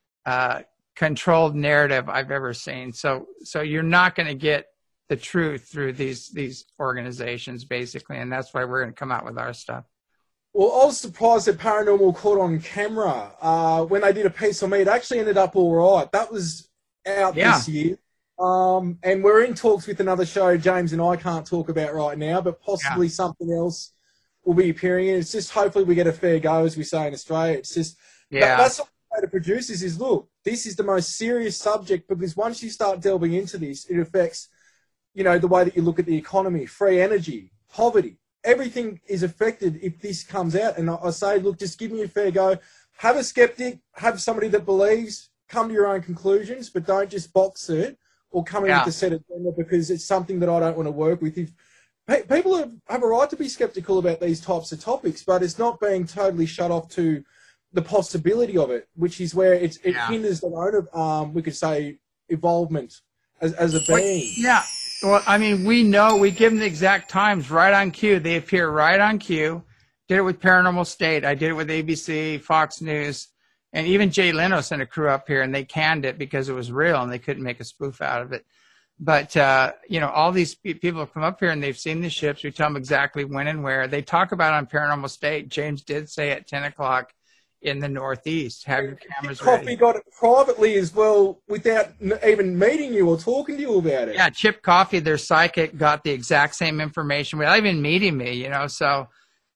uh, controlled narrative I've ever seen. So, so you're not going to get the truth through these these organizations, basically, and that's why we're going to come out with our stuff. Well, I was surprised that Paranormal caught on camera uh, when they did a piece on me. It actually ended up all right. That was out Yeah. this year. Um, and we're in talks with another show James and I can't talk about right now, but possibly Yeah. something else will be appearing. And it's just hopefully we get a fair go, as we say in Australia. It's just Yeah. that, that's what the producers is, look, this is the most serious subject, because once you start delving into this, it affects, you know, the way that you look at the economy, free energy, poverty. Everything is affected if this comes out. And I, I say, look, just give me a fair go. Have a skeptic, have somebody that believes, come to your own conclusions, but don't just box it or come in Yeah. with a set agenda, because it's something that I don't want to work with. If pe- people have, have a right to be skeptical about these types of topics, but it's not being totally shut off to the possibility of it, which is where it's, it Yeah. hinders their own, um, we could say, evolvement as, as a Well, being. yeah. Well, I mean, we know, we give them the exact times right on cue. They appear right on cue. Did it with Paranormal State. I did it with A B C, Fox News, and even Jay Leno sent a crew up here, and they canned it because it was real and they couldn't make a spoof out of it. But, uh, you know, all these pe- people have come up here and they've seen the ships. We tell them exactly when and where. They talk about it on Paranormal State. James did say at ten o'clock in the Northeast, have your cameras Coffee ready. got it privately as well without n- even meeting you or talking to you about it. Yeah, Chip Coffey, their psychic, got the exact same information without even meeting me, you know. So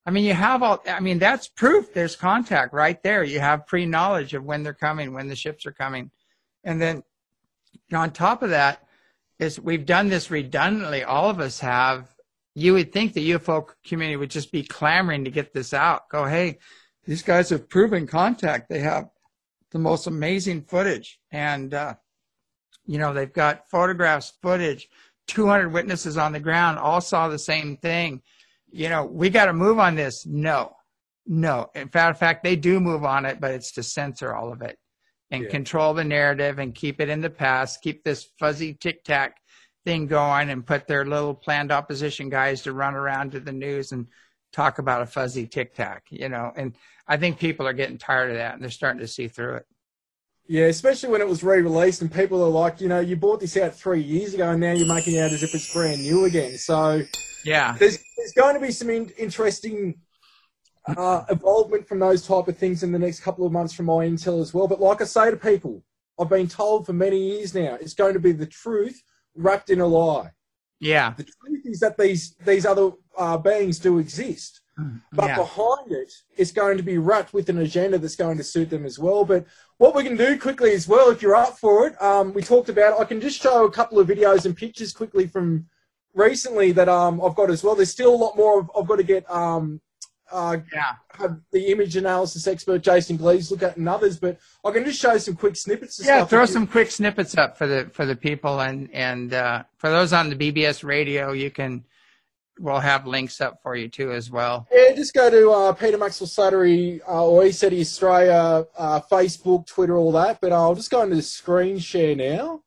I mean, you have all, I mean, that's proof there's contact right there. You have pre-knowledge of when they're coming, when the ships are coming. And then on top of that is we've done this redundantly. All of us have. You would think the U F O community would just be clamoring to get this out. Go, hey, these guys have proven contact. They have the most amazing footage. And, uh, you know, they've got photographs, footage, two hundred witnesses on the ground, all saw the same thing. You know, we got to move on this. No, no. In fact, in fact, they do move on it, but it's to censor all of it and yeah. control the narrative and keep it in the past, keep this fuzzy tic-tac thing going and put their little planned opposition guys to run around to the news and talk about a fuzzy tic-tac, you know. And I think people are getting tired of that and they're starting to see through it. Yeah, especially when it was re-released and people are like, you know, you bought this out three years ago and now you're making it out as if it's brand new again. So yeah, there's, there's going to be some in, interesting uh, evolvement from those type of things in the next couple of months from my intel as well. But like I say to people, I've been told for many years now, it's going to be the truth wrapped in a lie. Yeah. The truth is that these these other uh, beings do exist. But yeah. behind it, it's going to be wrapped with an agenda that's going to suit them as well. But what we can do quickly as well, if you're up for it, um, we talked about, I can just show a couple of videos and pictures quickly from recently that um, I've got as well. There's still a lot more I've, I've got to get um, uh, yeah. have the image analysis expert Jason Glees look at and others, but I can just show some quick snippets of yeah, stuff. throw some quick snippets up for the for the people, and and uh, for those on the B B S radio, you can we'll have links up for you too as well. Yeah, just go to uh, Peter Maxwell Slattery uh, or ECETI Australia, uh, Facebook, Twitter, all that. But I'll just go into the screen share now,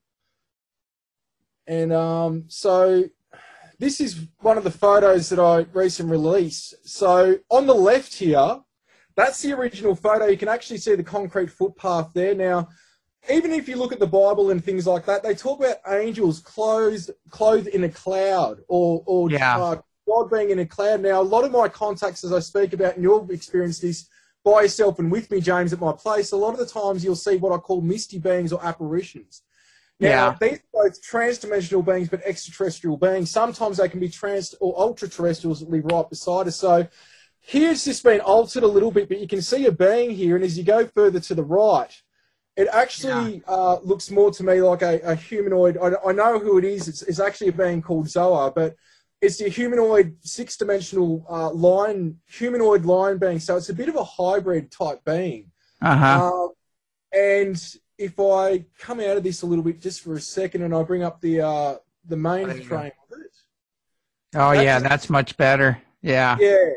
and um, so. This is one of the photos that I recently released. So on the left here, that's the original photo. You can actually see the concrete footpath there. Now, even if you look at the Bible and things like that, they talk about angels clothed, clothed in a cloud or, or yeah. uh, God being in a cloud. Now, a lot of my contacts, as I speak about, and you've experienced this by yourself and with me, James, at my place, a lot of the times you'll see what I call misty beings or apparitions. Now, yeah. these are both trans-dimensional beings, but extraterrestrial beings. Sometimes they can be trans or ultra-terrestrials that live right beside us. So here it's just been altered a little bit, but you can see a being here, and as you go further to the right, it actually yeah. uh, looks more to me like a, a humanoid. I, I know who it is. It's, it's actually a being called Zoa, but it's the humanoid six-dimensional uh, line, humanoid line being. So it's a bit of a hybrid type being. Uh-huh. Uh, and... If I come out of this a little bit just for a second and I bring up the uh, the main frame of it. Oh, that's yeah, that's much better. Yeah. Yeah.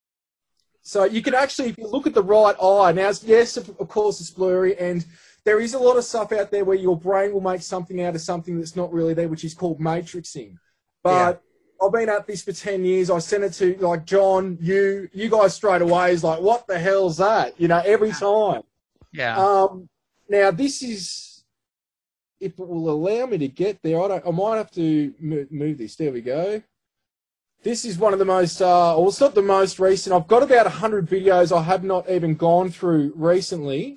So you can actually, if you look at the right eye, now, yes, of, of course, it's blurry, and there is a lot of stuff out there where your brain will make something out of something that's not really there, which is called matrixing. But yeah. I've been at this for ten years. I sent it to, like, John, you, you guys straight away is like, what the hell's that? You know, every time. Yeah. Um. Now, this is, if it will allow me to get there, I don't. I might have to move, move this. There we go. This is one of the most, uh, well, it's not the most recent. I've got about one hundred videos I have not even gone through recently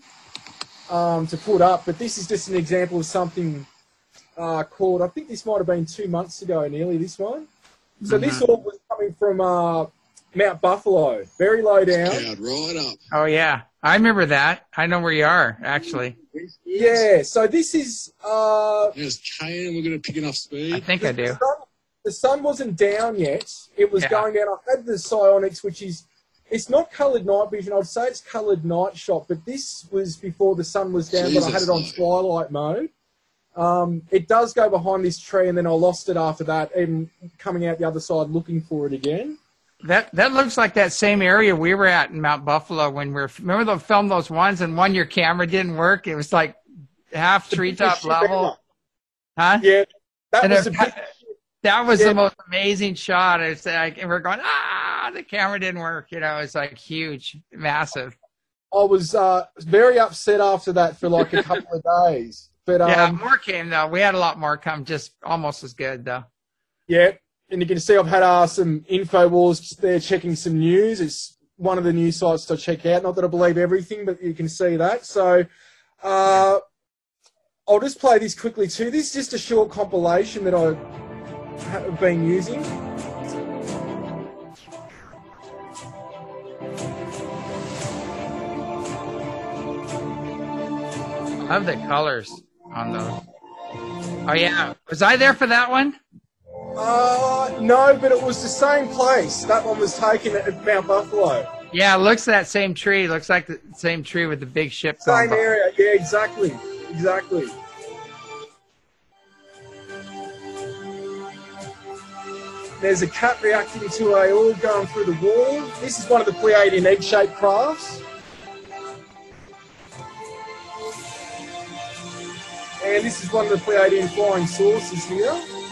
um, to put up, but this is just an example of something uh, called, I think this might have been two months ago, nearly, this one. So mm-hmm. this all was coming from uh, Mount Buffalo, very low down. Right up. Oh, yeah. I remember that. I know where you are, actually. Yeah, so this is... Uh, There's Kane, we're going to pick enough speed. I think I do. The sun, the sun wasn't down yet. It was yeah. going down. I had the Psionics, which is... It's not coloured night vision. I'd say it's coloured night shot, but this was before the sun was down, Jesus, but I had it on twilight mode. Um, it does go behind this tree, and then I lost it after that, even coming out the other side looking for it again. That that looks like that same area we were at in Mount Buffalo when we were. Remember they filmed those ones, and one your camera didn't work. It was like half treetop level, huh? Yeah, that and was it, a big, that was yeah. the most amazing shot. It's like, and we're going, ah, the camera didn't work. You know, it's like huge, massive. I was uh, very upset after that for like a couple of days. But um, yeah, more came though. We had a lot more come, just almost as good though. Yeah. And you can see I've had uh, some InfoWars there checking some news. It's one of the news sites to check out. Not that I believe everything, but you can see that. So uh, I'll just play this quickly too. This is just a short compilation that I have been using. Love the colors on those. Oh yeah, was I there for that one? Uh, no, but it was the same place. That one was taken at Mount Buffalo. Yeah, it looks that same tree. Looks like the same tree with the big ship. Same area. Yeah, exactly. Exactly. There's a cat reacting to a orb going through the wall. This is one of the Pleiadian egg-shaped crafts. And this is one of the Pleiadian flying saucers here.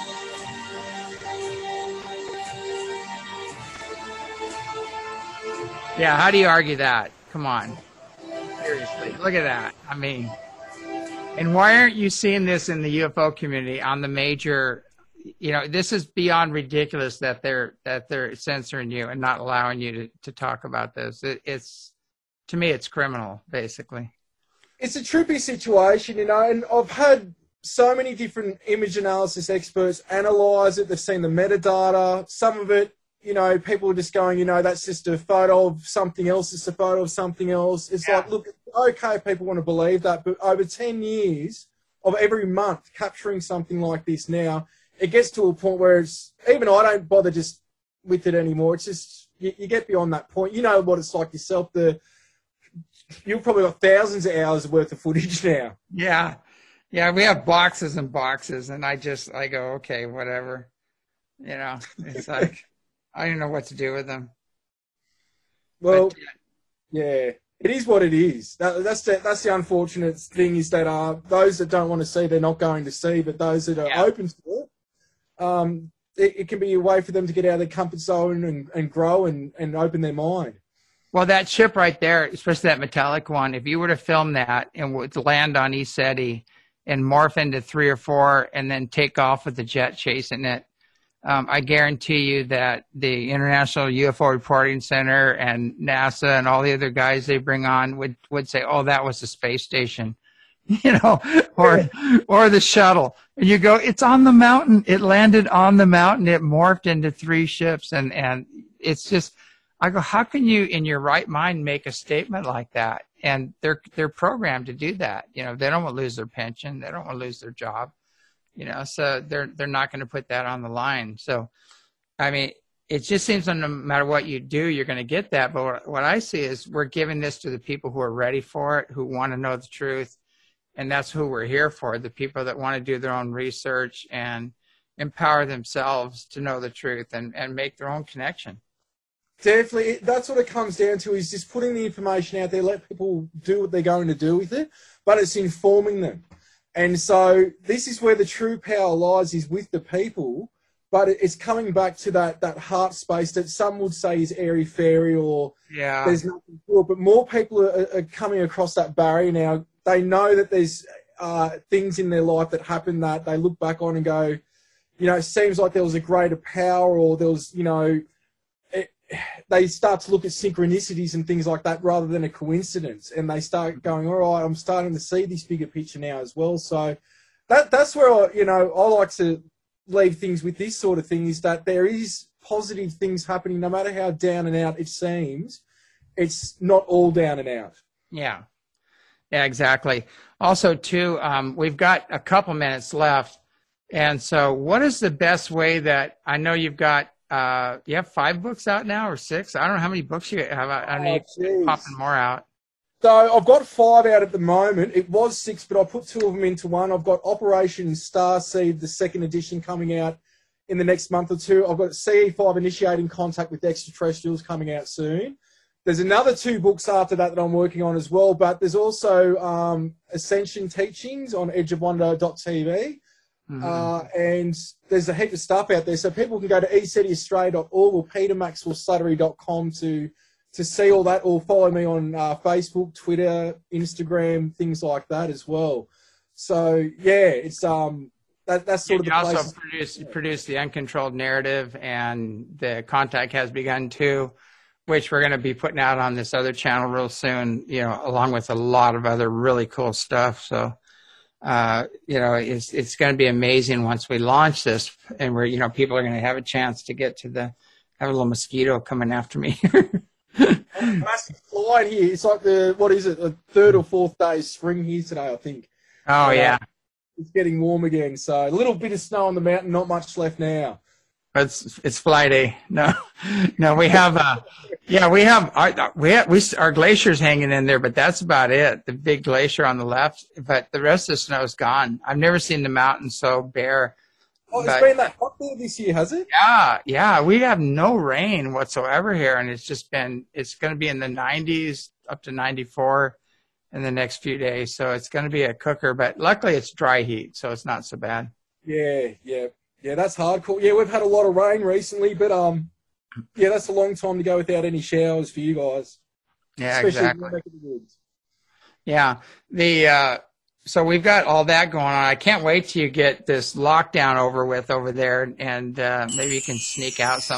Yeah, how do you argue that? Come on. Seriously, look at that. I mean, and why aren't you seeing this in the U F O community on the major, you know, this is beyond ridiculous that they're that they're censoring you and not allowing you to, to talk about this. It, it's, to me, it's criminal, basically. It's a trippy situation, you know, and I've had so many different image analysis experts analyze it. They've seen the metadata. Some of it, you know, people are just going, you know, that's just a photo of something else. It's a photo of something else. It's yeah. like, look, okay, people want to believe that, but over ten years of every month capturing something like this now, it gets to a point where it's, even I don't bother just with it anymore. It's just, you, you get beyond that point. You know what it's like yourself. The You've probably got thousands of hours worth of footage now. Yeah. Yeah, we have boxes and boxes, and I just, I go, okay, whatever. You know, it's like, I don't know what to do with them. Well, but, yeah, it is what it is. That, that's, the, that's the unfortunate thing is that uh, those that don't want to see, they're not going to see, but those that are yeah. open to it, um, it, it can be a way for them to get out of their comfort zone and, and grow and, and open their mind. Well, that ship right there, especially that metallic one, if you were to film that and would land on ECETI and morph into three or four and then take off with the jet chasing it, um, I guarantee you that the International U F O Reporting Center and NASA and all the other guys they bring on would, would say, oh, that was the space station, you know, or, or the shuttle. And you go, it's on the mountain. It landed on the mountain. It morphed into three ships. And, and it's just... I go, how can you, in your right mind, make a statement like that? And they're they're programmed to do that. You know, they don't want to lose their pension, they don't want to lose their job. You know, so they're they're not going to put that on the line. So, I mean, it just seems that no matter what you do, you're going to get that. But what, what I see is we're giving this to the people who are ready for it, who want to know the truth, and that's who we're here for. The people that want to do their own research and empower themselves to know the truth and and make their own connection. Definitely, that's what it comes down to, is just putting the information out there, let people do what they're going to do with it, but it's informing them. And so this is where the true power lies, is with the people, but it's coming back to that, that heart space that some would say is airy-fairy or yeah. there's nothing to it, but more people are, are coming across that barrier now. They know that there's uh, things in their life that happen that they look back on and go, you know, it seems like there was a greater power, or there was, you know, they start to look at synchronicities and things like that rather than a coincidence, and they start going, all right, I'm starting to see this bigger picture now as well. So that that's where I, you know, I like to leave things with this sort of thing, is that there is positive things happening, no matter how down and out it seems. It's not all down and out. Yeah, yeah, exactly. Also, too, um, we've got a couple minutes left, and so what is the best way that, I know you've got Uh, you have five books out now, or six? I don't know how many books you have. I don't know, oh, popping more out. So I've got five out at the moment. It was six, but I put two of them into one. I've got Operation Starseed, the second edition, coming out in the next month or two. I've got C E five, Initiating Contact with Extraterrestrials, coming out soon. There's another two books after that that I'm working on as well, but there's also um, Ascension Teachings on edge of wonder dot t v. Mm-hmm. Uh, and there's a heap of stuff out there, so people can go to e ceti australia dot org or peter maxwell slattery dot com to to see all that, or follow me on uh, Facebook, Twitter, Instagram, things like that as well. So yeah, it's um that that's sort you of the also place. produce produce the Uncontrolled Narrative, and the Contact Has Begun too, which we're going to be putting out on this other channel real soon. You know, along with a lot of other really cool stuff. So. Uh, you know, it's it's going to be amazing once we launch this, and we're, you know, people are going to have a chance to get to the, I have a little mosquito coming after me. Massive flying here. It's like the, what is it, the third or fourth day of spring here today, I think. Oh, Uh, yeah. It's getting warm again. So a little bit of snow on the mountain, not much left now. It's it's fly day. No, no, we have uh, yeah, we have our we have, we our glacier's hanging in there, but that's about it. The big glacier on the left, but the rest of the snow's gone. I've never seen the mountain so bare. Oh, it's But- been that hot there this year, has it? Yeah, yeah, we have no rain whatsoever here, and it's just been it's going to be in the nineties up to ninety-four in the next few days. So it's going to be a cooker, but luckily it's dry heat, so it's not so bad. Yeah, yeah. Yeah, that's hardcore. Yeah, we've had a lot of rain recently, but um, yeah, that's a long time to go without any showers for you guys. Yeah, Especially in exactly. your neck of the woods. Yeah, the uh, so we've got all that going on. I can't wait till you get this lockdown over with over there, and uh, maybe you can sneak out some,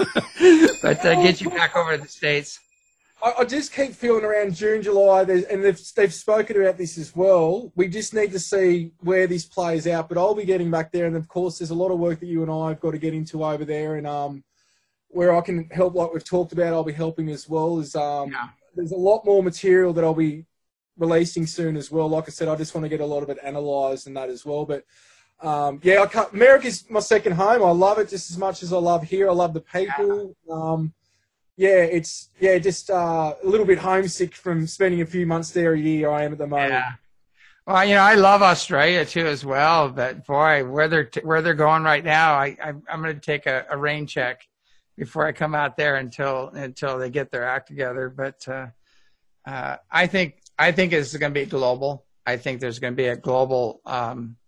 but uh, get you back over to the States. I, I just keep feeling around June, July, there's, and they've, they've spoken about this as well. We just need to see where this plays out, but I'll be getting back there, and of course, there's a lot of work that you and I have got to get into over there, and um, where I can help, like we've talked about, I'll be helping as well. Is um, Yeah. There's a lot more material that I'll be releasing soon as well. Like I said, I just want to get a lot of it analysed and that as well. But um, yeah, I can't, America's my second home. I love it just as much as I love here. I love the people. Um, yeah, it's yeah, just uh, a little bit homesick from spending a few months there a year. I am at the moment. Yeah. Well, you know, I love Australia too as well, but boy, where they're t- where they're going right now, I, I I'm going to take a, a rain check before I come out there until until they get their act together. But uh, uh, I think I think it's going to be global. I think there's going to be a global um,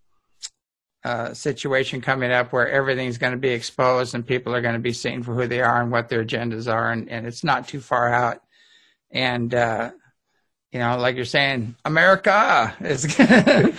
uh, situation coming up where everything's going to be exposed and people are going to be seen for who they are and what their agendas are, and, and it's not too far out. And uh, you know, like you're saying, America is gonna,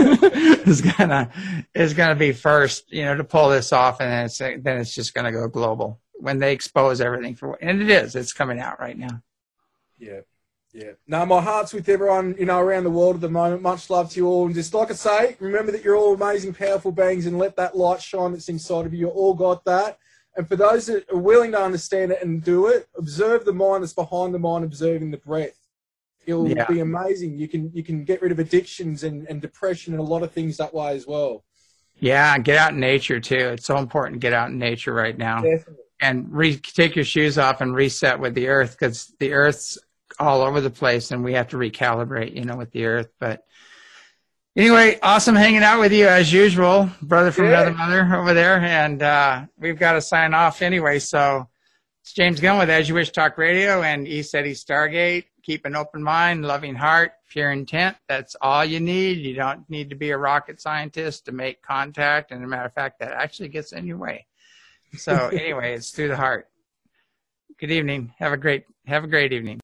is gonna is gonna be first, you know, to pull this off, and then it's then it's just gonna go global when they expose everything for, and it is, it's coming out right now. Yeah. Yeah. No, my heart's with everyone, you know, around the world at the moment. Much love to you all. And just like I say, remember that you're all amazing, powerful beings, and let that light shine that's inside of you. You all got that. And for those that are willing to understand it and do it, observe the mind that's behind the mind, observing the breath. It'll Yeah. be amazing. You can you can get rid of addictions and, and depression and a lot of things that way as well. Yeah, get out in nature too. It's so important to get out in nature right now. Definitely. And re- take your shoes off and reset with the earth, because the earth's all over the place and we have to recalibrate, you know, with the earth. But anyway, awesome hanging out with you as usual, brother from Yeah. another mother over there. And uh, we've got to sign off anyway. So it's James Gunn with As You Wish Talk Radio and ECETI Stargate. Keep an open mind, loving heart, pure intent. That's all you need. You don't need to be a rocket scientist to make contact. And as a matter of fact, that actually gets in your way. So anyway, it's through the heart. Good evening. Have a great, have a great evening.